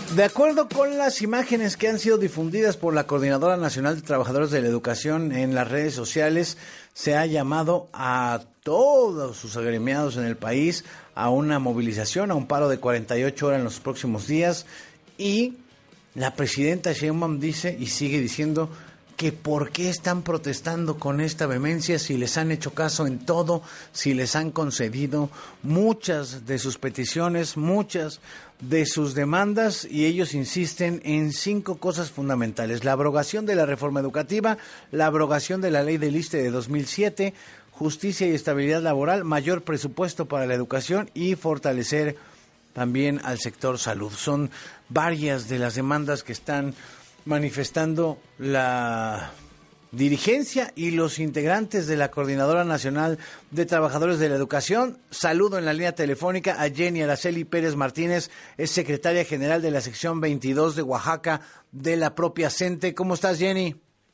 De acuerdo con las imágenes que han sido difundidas por la Coordinadora Nacional de Trabajadores de la Educación en las redes sociales, se ha llamado a todos sus agremiados en el país a una movilización, a un paro de 48 horas en los próximos días, y la presidenta Sheinbaum dice y sigue diciendo que por qué están protestando con esta vehemencia si les han hecho caso en todo, si les han concedido muchas de sus peticiones, muchas de sus demandas, y ellos insisten en 5 cosas fundamentales: la abrogación de la reforma educativa, la abrogación de la ley del ISSSTE de 2007, justicia y estabilidad laboral, mayor presupuesto para la educación y fortalecer también al sector salud. Son varias de las demandas que están manifestando la dirigencia y los integrantes de la Coordinadora Nacional de Trabajadores de la Educación. Saludo en la línea telefónica a Jenny Araceli Pérez Martínez, es secretaria general de la sección 22 de Oaxaca de la propia CENTE. ¿Cómo estás, Jenny?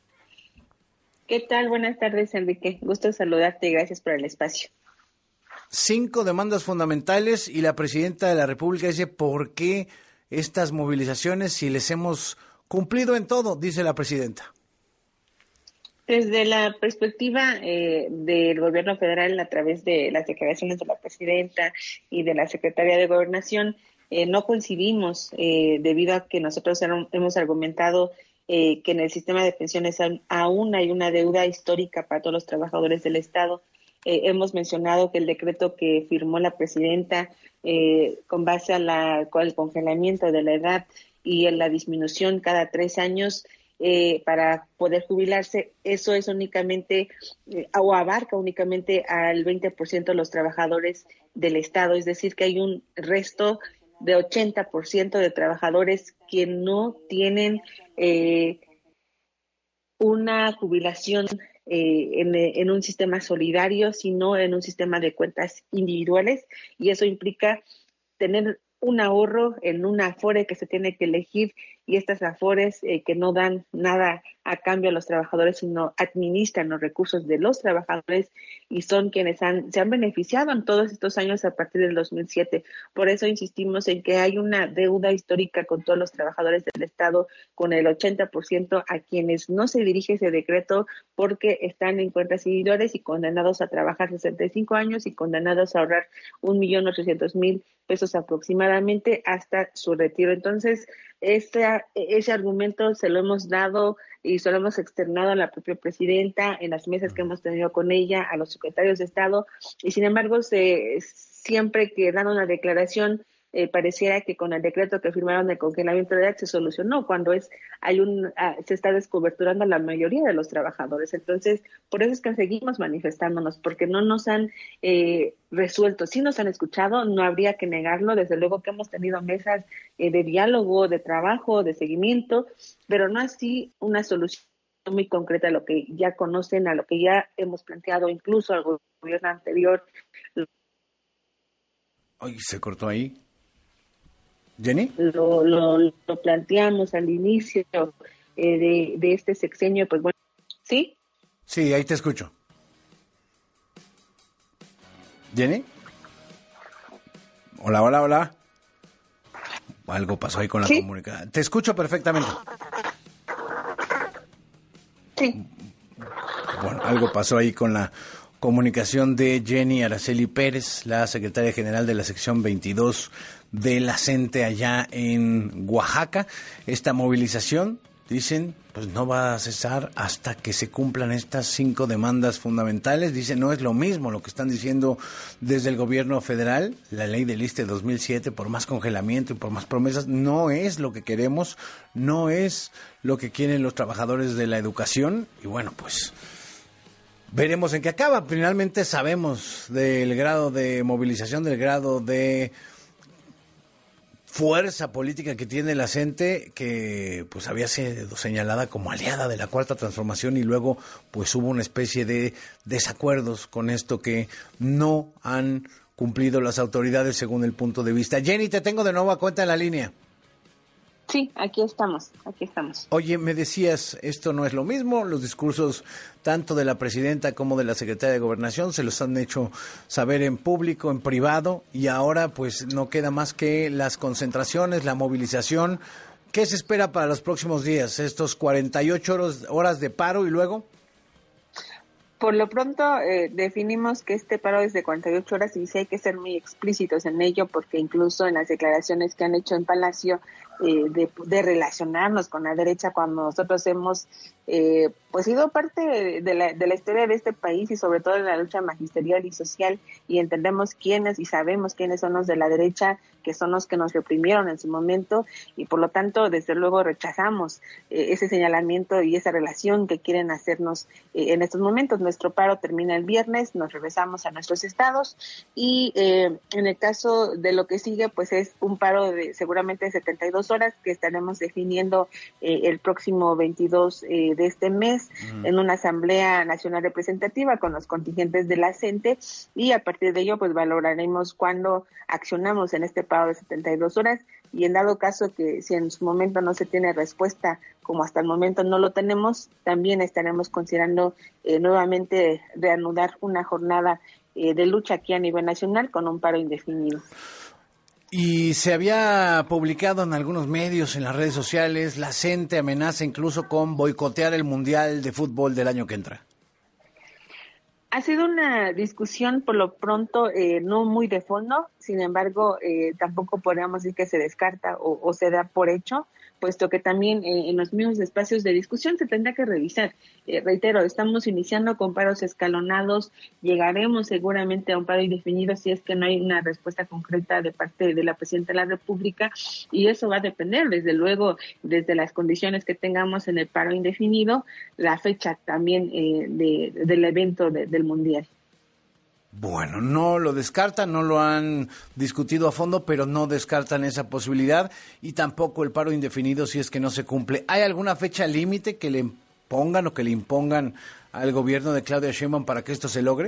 ¿Qué tal? Buenas tardes, Enrique. Gusto saludarte y gracias por el espacio. 5 demandas fundamentales y la presidenta de la República dice: ¿por qué estas movilizaciones si les hemos cumplido en todo?, dice la presidenta. Desde la perspectiva del gobierno federal, a través de las declaraciones de la presidenta y de la secretaria de Gobernación, no coincidimos debido a que nosotros hemos argumentado que en el sistema de pensiones aún hay una deuda histórica para todos los trabajadores del Estado. Hemos mencionado que el decreto que firmó la presidenta con base al congelamiento de la edad y en la disminución cada 3 años para poder jubilarse, eso es únicamente o abarca únicamente al 20% de los trabajadores del Estado, es decir, que hay un resto de 80% de trabajadores que no tienen una jubilación en un sistema solidario, sino en un sistema de cuentas individuales, y eso implica tener un ahorro en una afore que se tiene que elegir, y estas afores que no dan nada a cambio a los trabajadores, sino administran los recursos de los trabajadores y son quienes se han beneficiado en todos estos años a partir del 2007. Por eso insistimos en que hay una deuda histórica con todos los trabajadores del Estado, con el 80% a quienes no se dirige ese decreto porque están en cuentas individuales y condenados a trabajar 65 años y condenados a ahorrar 1.800.000 pesos aproximadamente hasta su retiro. Entonces, ese argumento se lo hemos dado y se lo hemos externado a la propia presidenta en las mesas que hemos tenido con ella, a los secretarios de Estado, y sin embargo, siempre que dan una declaración, pareciera que con el decreto que firmaron de congelamiento de edad se solucionó, cuando se está descoberturando a la mayoría de los trabajadores. Entonces, por eso es que seguimos manifestándonos, porque no nos han resuelto. Sí nos han escuchado, no habría que negarlo, desde luego que hemos tenido mesas de diálogo, de trabajo, de seguimiento, pero no así una solución muy concreta a lo que ya conocen, a lo que ya hemos planteado incluso al gobierno anterior. Ay, se cortó ahí. ¿Jenny? Lo planteamos al inicio de este sexenio, pues bueno, ¿sí? Sí, ahí te escucho. ¿Jenny? Hola, hola, hola. Algo pasó ahí con la comunicación. Te escucho perfectamente. Sí. Bueno, algo pasó ahí con la comunicación de Jenny Araceli Pérez, la secretaria general de la sección 22 de la CENTE allá en Oaxaca. Esta movilización, dicen, pues no va a cesar hasta que se cumplan estas 5 demandas fundamentales. Dicen, no es lo mismo lo que están diciendo desde el gobierno federal, la ley del ISSSTE 2007, por más congelamiento y por más promesas, no es lo que queremos, no es lo que quieren los trabajadores de la educación. Y bueno, pues veremos en qué acaba. Finalmente sabemos del grado de movilización, del grado de fuerza política que tiene la CENTE, que pues había sido señalada como aliada de la Cuarta Transformación, y luego pues hubo una especie de desacuerdos con esto que no han cumplido las autoridades según el punto de vista. Jenny, te tengo de nuevo a cuenta en la línea. Sí, aquí estamos. Oye, me decías, esto no es lo mismo, los discursos tanto de la presidenta como de la secretaria de Gobernación se los han hecho saber en público, en privado, y ahora pues no queda más que las concentraciones, la movilización. ¿Qué se espera para los próximos días? Estos 48 horas de paro y luego... Por lo pronto, definimos que este paro es de 48 horas y sí hay que ser muy explícitos en ello, porque incluso en las declaraciones que han hecho en Palacio de relacionarnos con la derecha, cuando nosotros hemos pues sido parte de la historia de este país y sobre todo en la lucha magisterial y social, y entendemos quiénes y sabemos quiénes son los de la derecha, que son los que nos reprimieron en su momento, y por lo tanto, desde luego, rechazamos ese señalamiento y esa relación que quieren hacernos en estos momentos. Nuestro paro termina el viernes, nos regresamos a nuestros estados y en el caso de lo que sigue, pues es un paro de seguramente 72 horas que estaremos definiendo el próximo 22 de este mes en una Asamblea Nacional Representativa con los contingentes de la CENTE, y a partir de ello pues valoraremos cuándo accionamos en este paro de 72 horas, y en dado caso que si en su momento no se tiene respuesta, como hasta el momento no lo tenemos, también estaremos considerando nuevamente reanudar una jornada de lucha aquí a nivel nacional con un paro indefinido. Y se había publicado en algunos medios, en las redes sociales, la CENTE amenaza incluso con boicotear el Mundial de Fútbol del año que entra. Ha sido una discusión por lo pronto no muy de fondo, sin embargo tampoco podríamos decir que se descarta o se da por hecho, puesto que también en los mismos espacios de discusión se tendrá que revisar. Reitero, estamos iniciando con paros escalonados, llegaremos seguramente a un paro indefinido si es que no hay una respuesta concreta de parte de la Presidenta de la República, y eso va a depender, desde luego, desde las condiciones que tengamos en el paro indefinido, la fecha también del evento del Mundial. Bueno, no lo descartan, no lo han discutido a fondo, pero no descartan esa posibilidad, y tampoco el paro indefinido si es que no se cumple. ¿Hay alguna fecha límite que le pongan o que le impongan al gobierno de Claudia Sheinbaum para que esto se logre?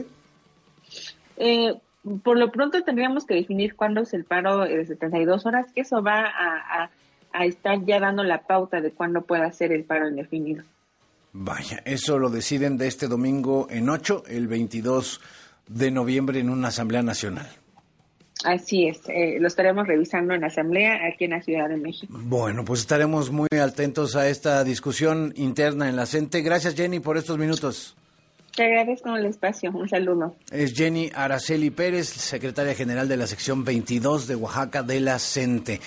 Por lo pronto tendríamos que definir cuándo es el paro de 72 horas, que eso va a estar ya dando la pauta de cuándo pueda ser el paro indefinido. Vaya, eso lo deciden de este domingo en 8, el 22 de noviembre en una Asamblea Nacional. Así es, lo estaremos revisando en la Asamblea aquí en la Ciudad de México. Bueno, pues estaremos muy atentos a esta discusión interna en la CENTE. Gracias, Jenny, por estos minutos. Te agradezco el espacio, un saludo. Es Jenny Araceli Pérez, secretaria general de la sección 22 de Oaxaca de la CENTE.